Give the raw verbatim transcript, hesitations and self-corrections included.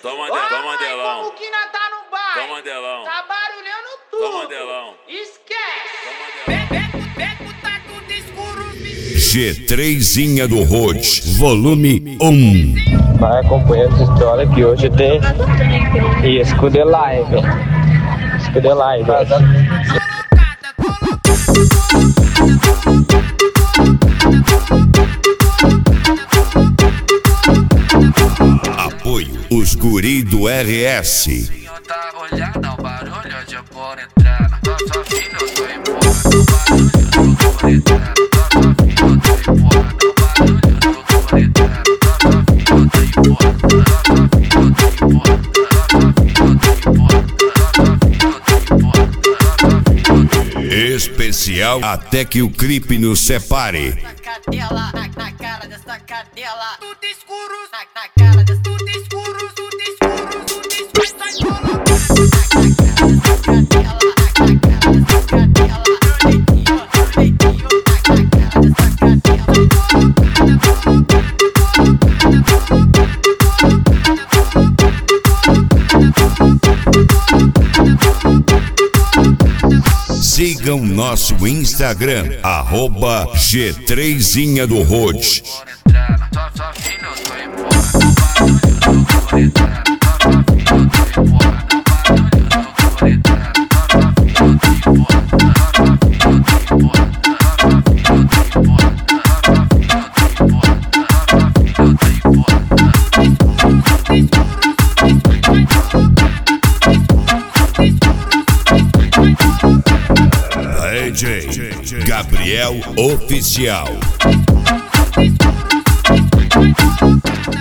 Toma, de, toma Mandelão. Como que nós tá no bar? Toma Mandelão. Tá barulhando tudo. Toma Mandelão. Esquece. Toma Beco tá tudo escuro. G três do Road, volume um. Vai acompanhando essa história que hoje tem Escude Live. Escude Live. Apoio os guri do R S. Tá olhada ao barulho de por entrar. Nossa filha, eu tô empurrando o barulho, eu tô entrando. Nossa filha, eu tô empurrando o barulho, eu tô entrando. Nossa filha, eu tô empurrando, nossa filha, eu tô empurrando. Especial até que o clipe nos separe. Na cadela, na, na cara dessa cadela. Tudo escuro. Na, na cara dessa tudo escuro. Tudo escuro, tudo escuro. Sai colocando. Na cara dessa cadela. Na cara dessa cadela. Leitinho, leitinho. Sigam nosso Instagram, arroba G três do Road. Nossa filha, eu tô empurrando o barulho, eu tô entrando. D J Gabriel Oficial.